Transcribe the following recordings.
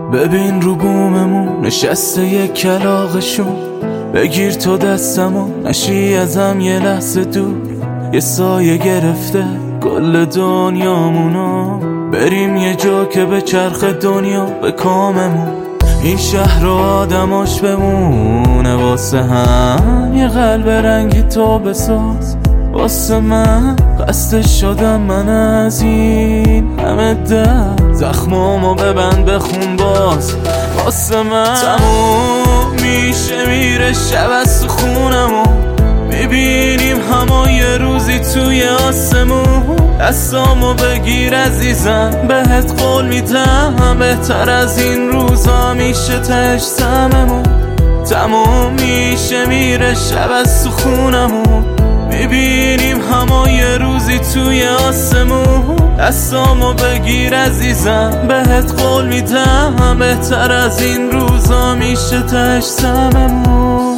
ببین رو بوممون نشسته یک کلاغشون، بگیر تو دستمو نشی ازم یه لحظه دور، یه سایه گرفته کل دنیامونو، بریم یه جا که به چرخ دنیا به کاممون، این شهر و آدماش بمونه واسه هم، یه قلب رنگی تو بساز واسه من، خسته شدم من از این همه درد، زخمامو ببند بخون باز واسه من، تموم میشه میره شب از تو خونمو، میبینیم همه یه روزی توی آسمون، دستامو بگیر عزیزم بهت قول میدم، بهتر از این روزا میشه تهش سممون، تموم میشه میره شب از تو خونمون، میبینیم همه یه روزی توی آسمون، دستامو بگیر عزیزم بهت قول میدم، بهتر از این روزا میشه تهش سممون.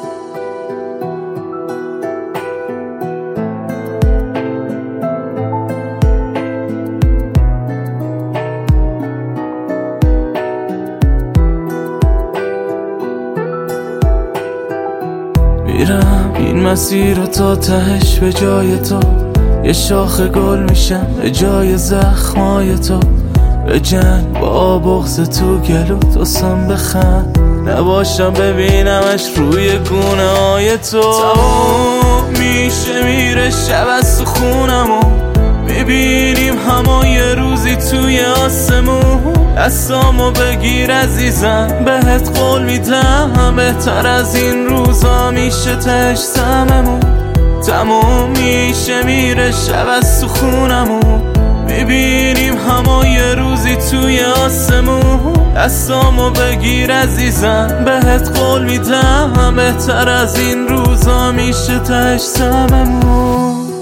میرم این مسیر رو تا تهش به جای تو، یه شاخ گل میشم به جای زخمای تو، به جنگ با بغض تو گلو توسم بخند، نباشم ببینمش روی گونه های تو، تموم میشه میره شب از تو خونمو، میبینیم همه یه روزی توی آسمون، دستامو بگیر عزیزم بهت قول میدم، بهتر از این روزا میشه تهش سممون، تموم میشه میره شب از تو خونمون، میبینیم همه یه روزی توی آسمون، دستامو بگیر عزیزم بهت قول میدم، بهتر از این روزا میشه تهش سممون.